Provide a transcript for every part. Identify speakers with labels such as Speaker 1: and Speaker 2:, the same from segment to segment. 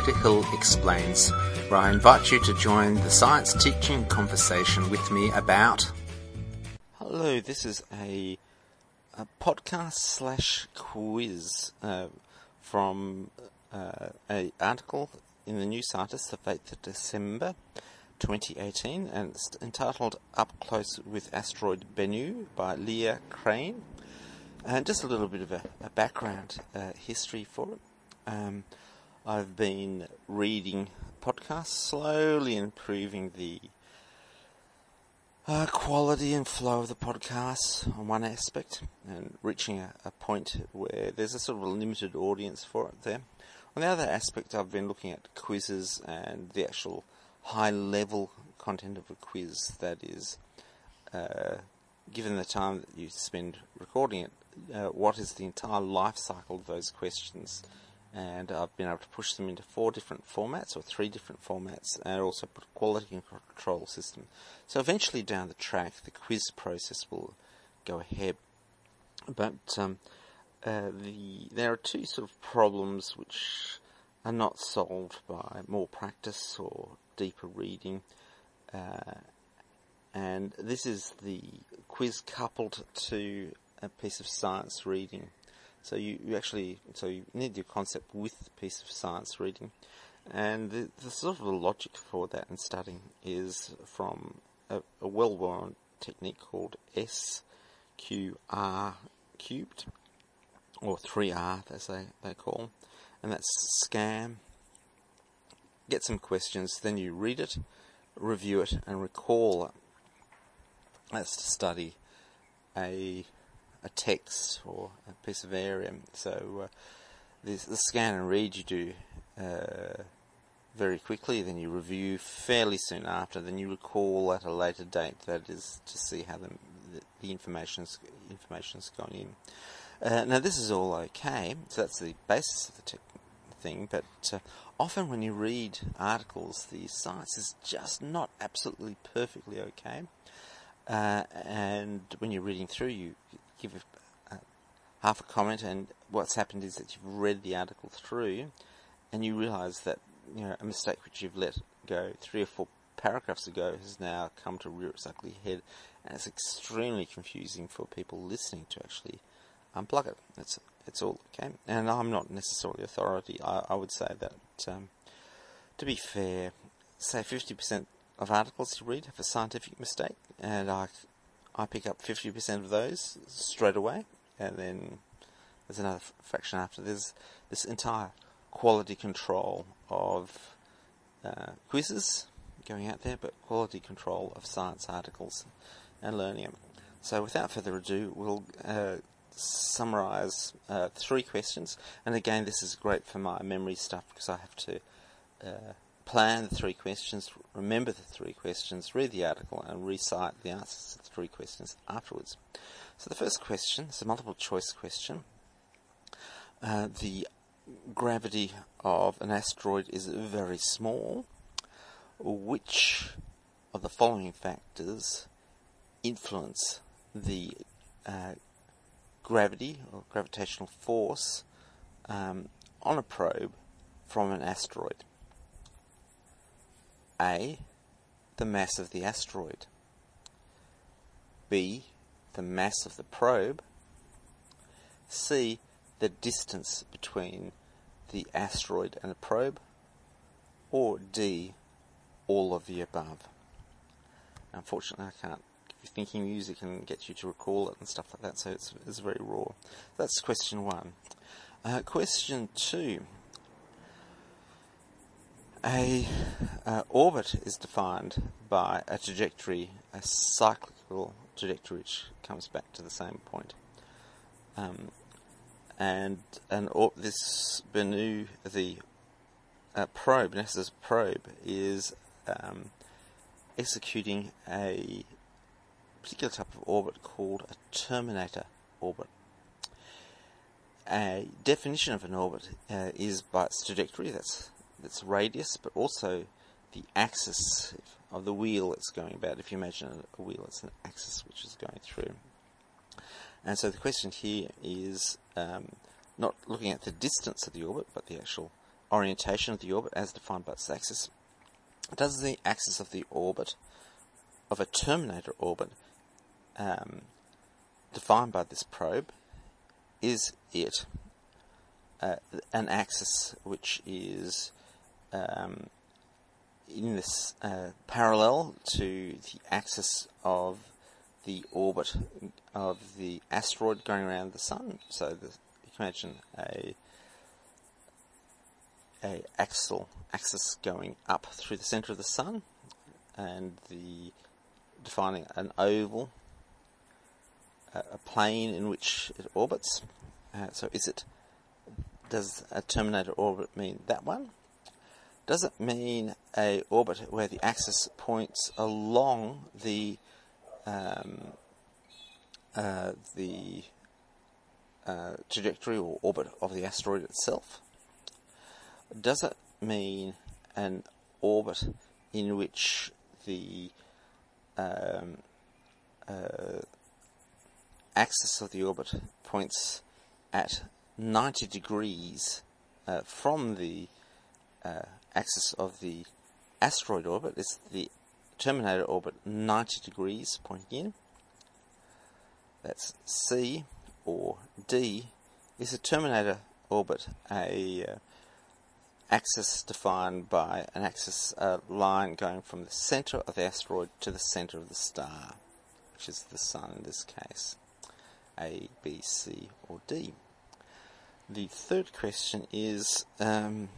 Speaker 1: Dr. Hill Explains, where I invite you to join the science teaching conversation with me about... Hello, this is a podcast slash quiz from an article in the New Scientist, the 8th of December 2018, and it's entitled Up Close with Asteroid Bennu by Leah Crane. And just a little bit of a background history for it. I've been reading podcasts, slowly improving the quality and flow of the podcasts on one aspect, and reaching a point where there's a sort of a limited audience for it there. On the other aspect, I've been looking at quizzes and the actual high-level content of a quiz, that is, given the time that you spend recording it, what is the entire life cycle of those questions. And I've been able to push them into 4 different formats, or 3 different formats, and also put a quality control system. So eventually down the track, the quiz process will go ahead. But there are 2 sort of problems which are not solved by more practice or deeper reading. And this is the quiz coupled to a piece of science reading. So you need your concept with the piece of science reading. And the sort of the logic for that in studying is from a well-worn technique called SQR cubed, or 3R as they call, and that's scan, get some questions, then you read it, review it, and recall it. That's to study a text or a piece of area. So the scan and read you do very quickly, then you review fairly soon after, then you recall at a later date. That is to see how the information's gone in. Now this is all okay, so that's the basis of the thing, but often when you read articles, the science is just not absolutely perfectly okay. And when you're reading through, you give half a comment, and what's happened is that you've read the article through, and you realise that a mistake which you've let go 3 or 4 paragraphs ago has now come to rear its ugly head, and it's extremely confusing for people listening to actually unplug it. It's all okay, and I'm not necessarily authority. I would say that to be fair, say 50% of articles you read have a scientific mistake, and I pick up 50% of those straight away, and then there's another fraction after. There's this entire quality control of quizzes going out there, but quality control of science articles and learning them. So without further ado, we'll summarise 3 questions, and again this is great for my memory stuff because I have to plan the 3 questions, remember the 3 questions, read the article, and recite the answers to the 3 questions afterwards. So the first question is a multiple choice question. The gravity of an asteroid is very small. Which of the following factors influence the gravity or gravitational force on a probe from an asteroid? A, the mass of the asteroid. B, the mass of the probe. C, the distance between the asteroid and the probe. Or D, all of the above. Unfortunately, I can't give you thinking music and get you to recall it and stuff like that, so it's very raw. That's question 1. Question 2. A orbit is defined by a trajectory, a cyclical trajectory, which comes back to the same point. This Bennu, the probe, NASA's probe, is executing a particular type of orbit called a terminator orbit. A definition of an orbit is by its trajectory, that's radius, but also the axis of the wheel it's going about. If you imagine a wheel, it's an axis which is going through. And so the question here is not looking at the distance of the orbit, but the actual orientation of the orbit as defined by its axis. Does the axis of the orbit of a terminator orbit defined by this probe, is it an axis which is in this parallel to the axis of the orbit of the asteroid going around the sun? So you can imagine a axis going up through the centre of the sun, and defining an oval, a plane in which it orbits. So does a terminator orbit mean that one? Does it mean a orbit where the axis points along the trajectory or orbit of the asteroid itself? Does it mean an orbit in which the axis of the orbit points at 90 degrees from the axis of the asteroid orbit? Is the terminator orbit 90 degrees pointing in? That's C. Or D. Is the terminator orbit a axis defined by an axis line going from the centre of the asteroid to the centre of the star, which is the sun in this case? A, B, C, or D. The third question is the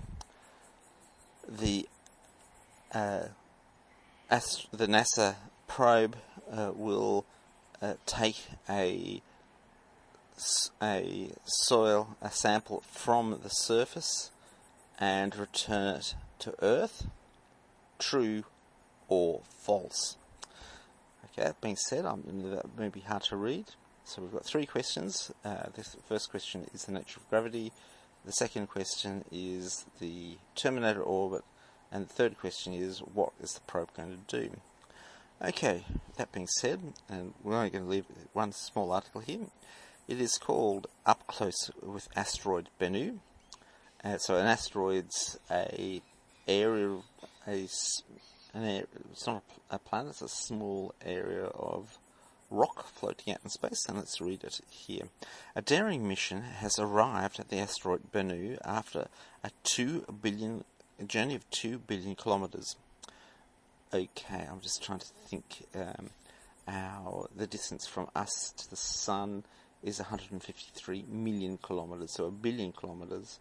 Speaker 1: NASA probe will take a sample from the surface and return it to Earth. True or false? Okay, that being said, that may be hard to read. So we've got three questions. The first question is the nature of gravity. The second question is the terminator orbit. And the third question is, what is the probe going to do? Okay, that being said, and we're only going to leave one small article here. It is called Up Close with Asteroid Bennu. So an asteroid's it's not a planet, it's a small area of rock floating out in space, and let's read it here. A daring mission has arrived at the asteroid Bennu after a journey of 2 billion kilometres. Okay, I'm just trying to think the distance from us to the sun is 153 million kilometres, so 1 billion kilometres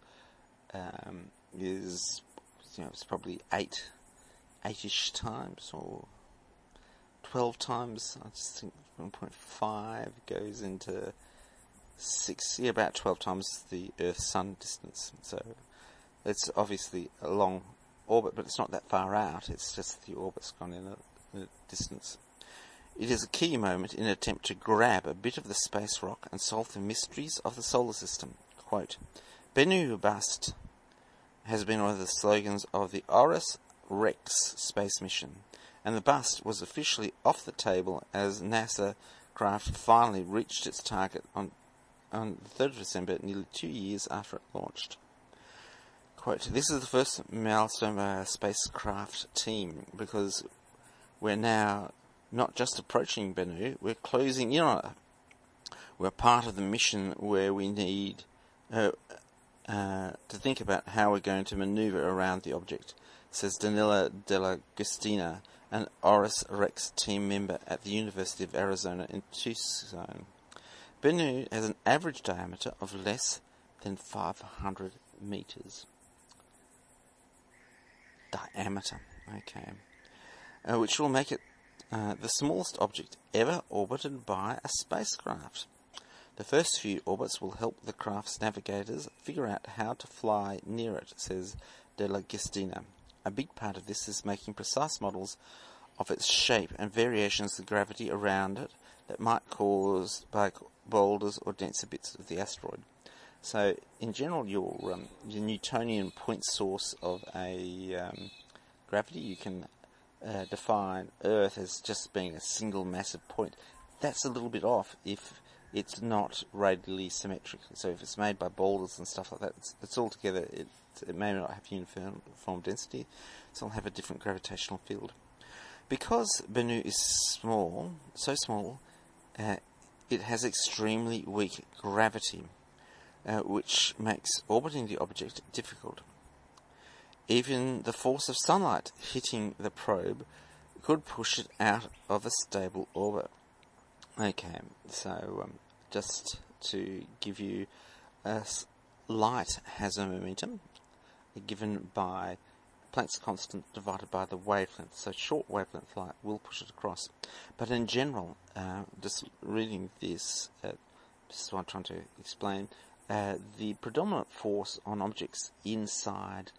Speaker 1: is, it's probably 8-ish times, or 12 times. I just think 1.5 goes into 6, about 12 times the Earth-Sun distance. So it's obviously a long orbit, but it's not that far out. It's just the orbit's gone in a distance. It is a key moment in an attempt to grab a bit of the space rock and solve the mysteries of the solar system. Quote, Bennu Bust has been one of the slogans of the ORIS-REx space mission, and the bust was officially off the table as NASA craft finally reached its target on the 3rd of December, nearly 2 years after it launched. Quote, this is the first milestone by our spacecraft team, because we're now not just approaching Bennu, we're closing in on it. We're part of the mission where we need to think about how we're going to maneuver around the object, says Danila Dell'Agostina, an ORIS-REx team member at the University of Arizona in Tucson. Bennu has an average diameter of less than 500 meters. Diameter, okay. Which will make it the smallest object ever orbited by a spacecraft. The first few orbits will help the craft's navigators figure out how to fly near it, says Dell'Agostina. A big part of this is making precise models of its shape and variations of gravity around it that might cause by boulders or denser bits of the asteroid. So, in general, your Newtonian point source of a gravity, you can define Earth as just being a single massive point. That's a little bit off if it's not radially symmetric. So if it's made by boulders and stuff like that, it's all together. It may not have uniform density, so it'll have a different gravitational field. Because Bennu is small, so small, it has extremely weak gravity, which makes orbiting the object difficult. Even the force of sunlight hitting the probe could push it out of a stable orbit. Okay, so just to give you, light has a momentum given by Planck's constant divided by the wavelength. So short wavelength light will push it across. But in general, just reading this is what I'm trying to explain. The predominant force on objects inside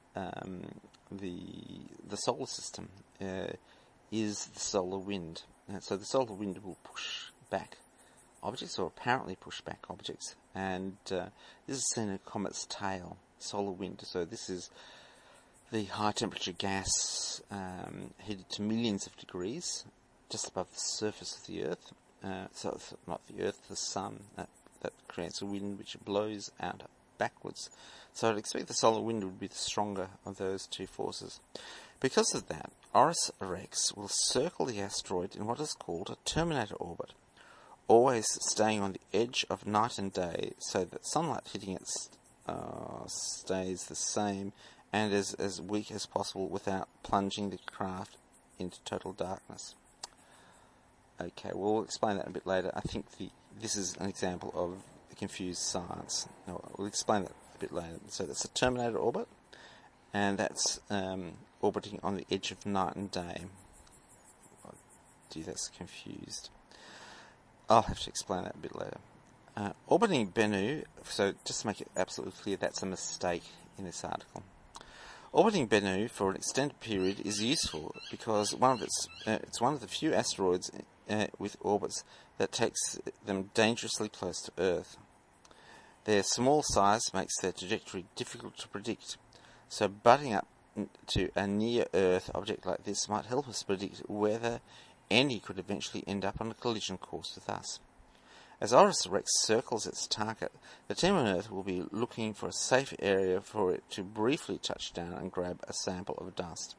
Speaker 1: the solar system is the solar wind. So the solar wind will push back objects, or apparently push back objects, and this is seen in a comet's tail, solar wind. So this is the high temperature gas heated to millions of degrees just above the surface of the Earth. So it's not the Earth, the Sun, that creates a wind which blows out backwards. So I'd expect the solar wind would be the stronger of those two forces. Because of that, ORIS-REx will circle the asteroid in what is called a terminator orbit, always staying on the edge of night and day so that sunlight hitting it stays the same and is as weak as possible without plunging the craft into total darkness. Okay, we'll explain that a bit later. I think this is an example of the confused science. No, we'll explain that a bit later. So that's a terminator orbit, and that's orbiting on the edge of night and day. Oh, gee, that's confused. I'll have to explain that a bit later. Orbiting Bennu, so just to make it absolutely clear, that's a mistake in this article. Orbiting Bennu for an extended period is useful because it's one of the few asteroids with orbits that takes them dangerously close to Earth. Their small size makes their trajectory difficult to predict, so butting up to a near-Earth object like this might help us predict whether any could eventually end up on a collision course with us. As ORIS-REx circles its target, the team on Earth will be looking for a safe area for it to briefly touch down and grab a sample of dust.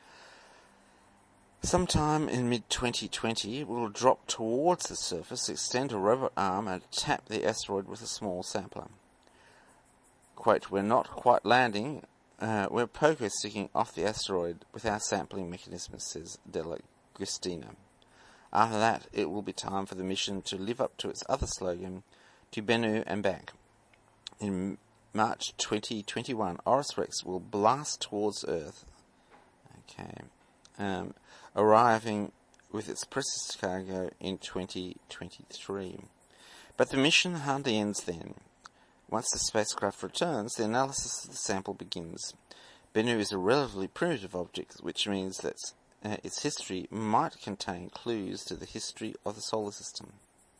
Speaker 1: Sometime in mid-2020, we'll drop towards the surface, extend a robot arm and tap the asteroid with a small sampler. Quote, "We're not quite landing, we're poker sticking off the asteroid with our sampling mechanism," says Della Gustina. After that, it will be time for the mission to live up to its other slogan, to Bennu and back. In March 2021, ORIS-REx will blast towards Earth. Okay. Arriving with its precious cargo in 2023. But the mission hardly ends then. Once the spacecraft returns, the analysis of the sample begins. Bennu is a relatively primitive object, which means that its history might contain clues to the history of the solar system.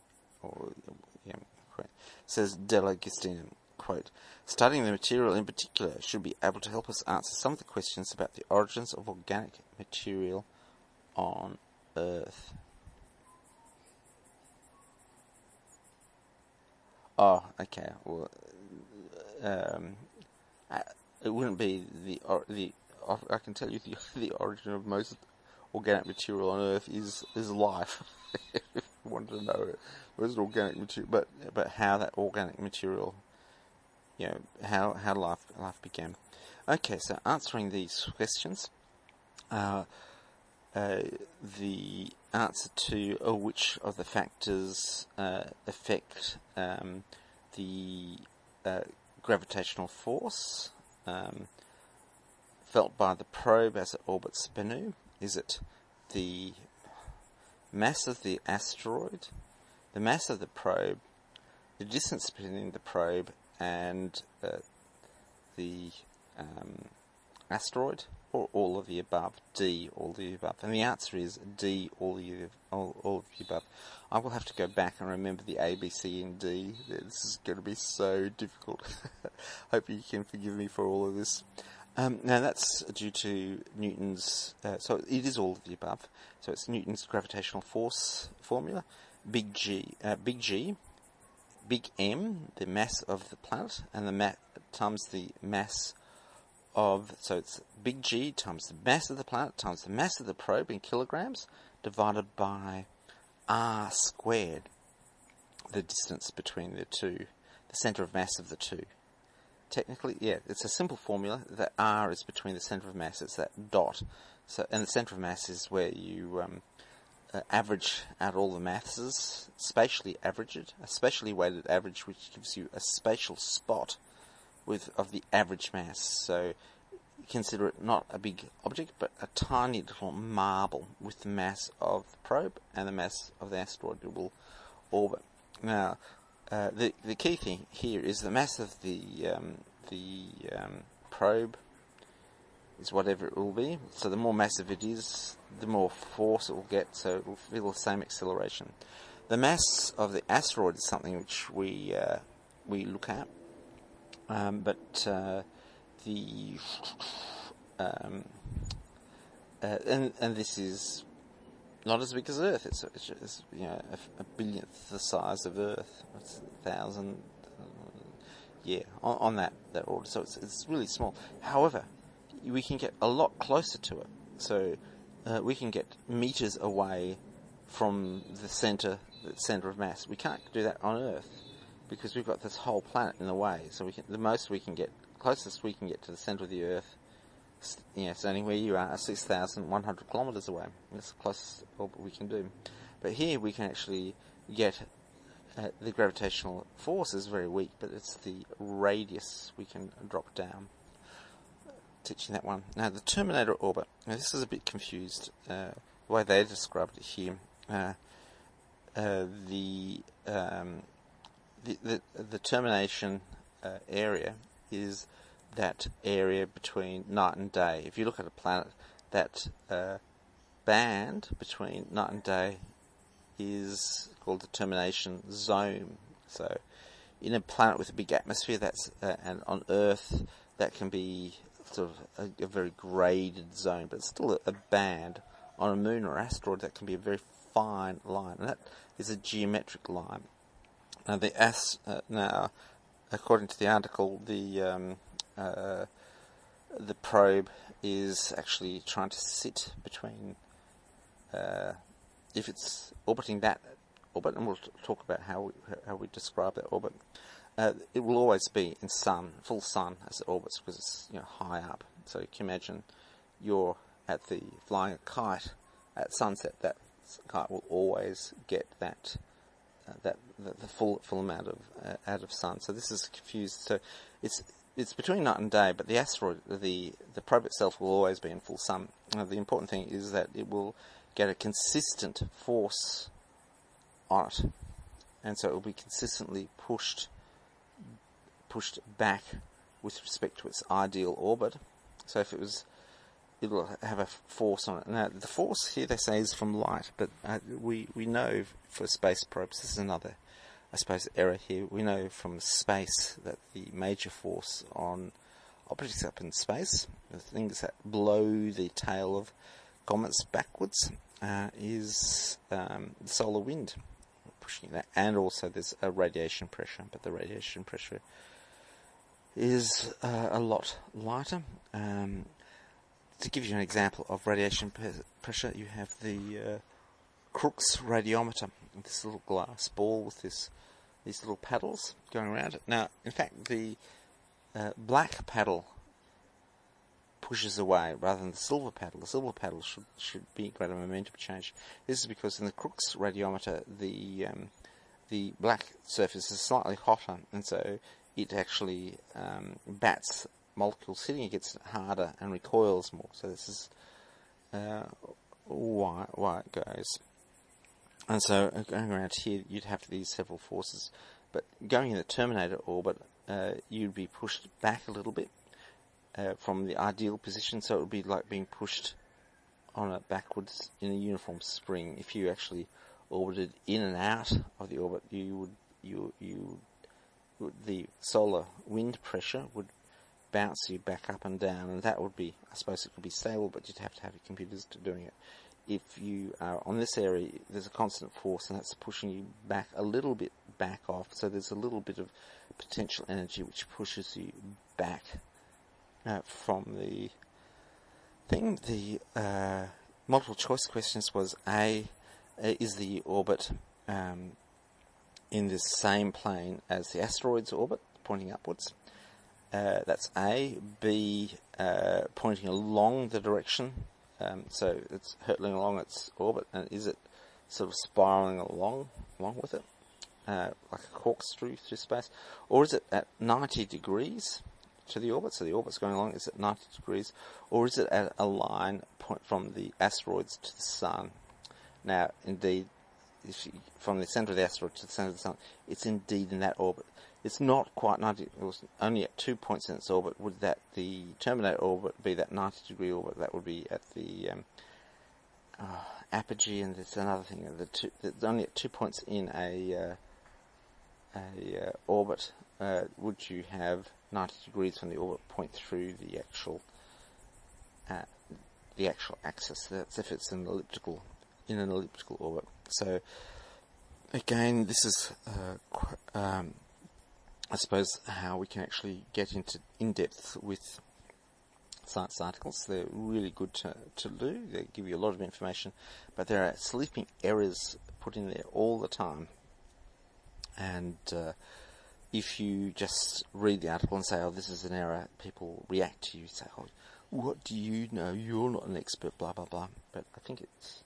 Speaker 1: Says Della Gustina, quote, "Studying the material in particular should be able to help us answer some of the questions about the origins of organic material on Earth." Oh, okay. Well, it wouldn't be I can tell you the origin of most organic material on Earth is life. If you wanted to know where's organic material, but how that organic material, how life began. Okay, so answering these questions, the answer to which of the factors affect the gravitational force felt by the probe as it orbits Bennu. Is it the mass of the asteroid, the mass of the probe, the distance between the probe and the asteroid, or all of the above? D, all of the above. And the answer is D, all of the above. I will have to go back and remember the A, B, C, and D. This is going to be so difficult. Hope you can forgive me for all of this. Now that's due to Newton's, so it is all of the above. So it's Newton's gravitational force formula, big M, the mass of the planet, and times the mass of, so it's big G times the mass of the planet times the mass of the probe in kilograms divided by r squared, the distance between the two, the centre of mass of the two. Technically, yeah, it's a simple formula that r is between the centre of mass, it's that dot. So, and the centre of mass is where you average out all the masses, spatially average it, a spatially weighted average, which gives you a spatial spot of the average mass. So consider it not a big object, but a tiny little marble with the mass of the probe and the mass of the asteroid it will orbit. Now, the key thing here is the mass of the probe is whatever it will be. So the more massive it is, the more force it will get, so it will feel the same acceleration. The mass of the asteroid is something which we look at, but this is not as big as Earth. It's a billionth the size of Earth. It's 1,000, on that order. So it's really small. However, we can get a lot closer to it. So we can get meters away from the center of mass. We can't do that on Earth because we've got this whole planet in the way. So closest we can get to the center of the Earth, standing where you are, 6,100 kilometers away. That's the closest orbit we can do. But here we can actually get the gravitational force is very weak, but it's the radius we can drop down. Teaching that one. Now, the Terminator orbit. Now, this is a bit confused. The way they described it here, the termination area is that area between night and day. If you look at a planet, that band between night and day is called the termination zone. So, in a planet with a big atmosphere, and on Earth, that can be sort of a very graded zone, but it's still a band. On a moon or asteroid, that can be a very fine line, and that is a geometric line. Now, according to the article, the probe is actually trying to sit between, if it's orbiting that orbit, and we'll talk about how we describe that orbit. It will always be in full sun as it orbits, because it's high up. So you can imagine you're flying a kite at sunset. That kite will always get the full amount of out of sun. So this is confused. So it's between night and day, but the asteroid, the probe itself, will always be in full sun. The important thing is that it will get a consistent force on it, and so it will be consistently pushed back with respect to its ideal orbit. So if it'll have a force on it. Now, the force here, they say, is from light, but we know for space probes, this is another, I suppose, error here. We know from space that the major force on objects up in space, the things that blow the tail of comets backwards, is the solar wind pushing that, and also there's a radiation pressure, but the radiation pressure is a lot lighter. To give you an example of radiation pressure, you have the Crookes radiometer, this little glass ball with these little paddles going around it. Now, in fact, the black paddle pushes away rather than the silver paddle. The silver paddle should be greater momentum change. This is because in the Crookes radiometer, the black surface is slightly hotter, and so it actually bats molecules hitting against it harder and recoils more. So this is why it goes. And so going around here, you'd have these several forces. But going in the Terminator orbit, you'd be pushed back a little bit from the ideal position. So it would be like being pushed on it backwards in a uniform spring. If you actually orbited in and out of the orbit, the solar wind pressure would bounce you back up and down, and that would be, I suppose it could be stable, but you'd have to have your computers to doing it. if you are on this area, there's a constant force, and that's pushing you back a little bit back off. So there's a little bit of potential energy which pushes you back from the thing. The multiple choice questions was A, is the orbit in the same plane as the asteroid's orbit, pointing upwards? That's A. B, pointing along the direction, so it's hurtling along its orbit, and is it sort of spiraling along with it, like a corkscrew through space? Or is it at 90 degrees to the orbit, so the orbit's going along, is it 90 degrees? Or is it at a point from the asteroids to the Sun? Now, indeed, from the centre of the asteroid to the centre of the Sun, it's indeed in that orbit. It's not quite 90, it was only at 2 points in its orbit. Would that the terminator orbit be that 90 degree orbit? That would be at the apogee, and there's another thing. There's only at 2 points in a orbit. Would you have 90 degrees from the orbit point through the actual axis? That's if it's in an elliptical orbit. So again, this is I suppose how we can actually get into in-depth with science articles. They're really good to do. They give you a lot of information, but there are sleeping errors put in there all the time. And if you just read the article and say, oh, this is an error, people react to you, say, oh, what do you know? You're not an expert, blah, blah, blah. But I think it's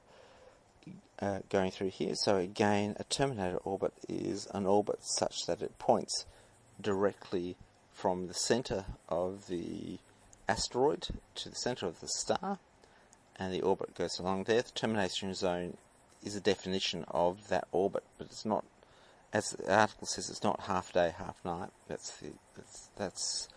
Speaker 1: going through here. So again, a terminator orbit is an orbit such that it points directly from the centre of the asteroid to the centre of the star, and the orbit goes along there. The termination zone is a definition of that orbit, but it's not, as the article says, it's not half day, half night. That's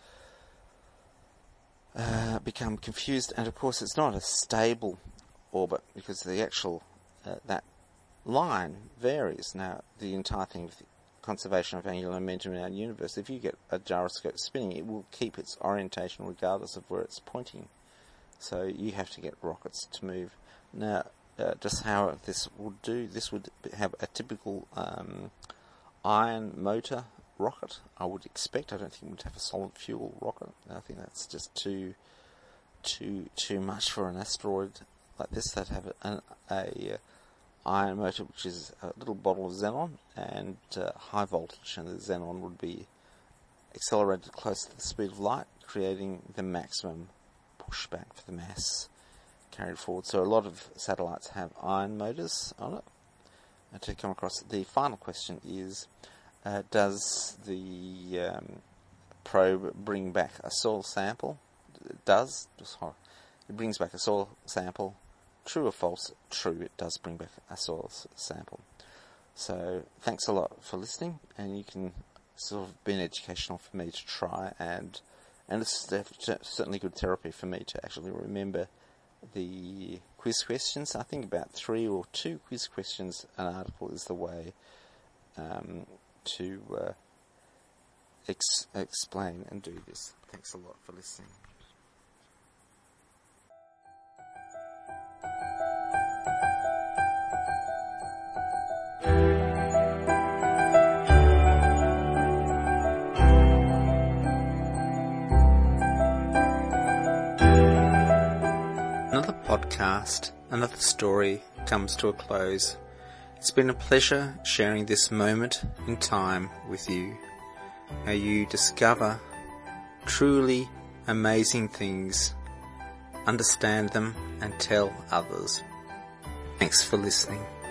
Speaker 1: become confused, and of course it's not a stable orbit, because the actual that line varies. Now, the entire thing with the conservation of angular momentum in our universe, if you get a gyroscope spinning, it will keep its orientation regardless of where it's pointing. So you have to get rockets to move. Now, just how this would do, this would have a typical iron motor rocket, I would expect. I don't think it would have a solid fuel rocket. I think that's just too much for an asteroid like this. That have a iron motor, which is a little bottle of xenon, and high voltage, and the xenon would be accelerated close to the speed of light, creating the maximum pushback for the mass carried forward. So a lot of satellites have iron motors on it. And to come across, the final question is, does the probe bring back a soil sample? It does. It brings back a soil sample. True or false? True, it does bring back a soil sample. So thanks a lot for listening, and you can sort of been educational for me to try, and it's certainly good therapy for me to actually remember the quiz questions. I think about 3 or 2 quiz questions an article is the way to explain and do this. Thanks a lot for listening. Another podcast, another story comes to a close. It's been a pleasure sharing this moment in time with you. May you discover truly amazing things, understand them, and tell others. Thanks for listening.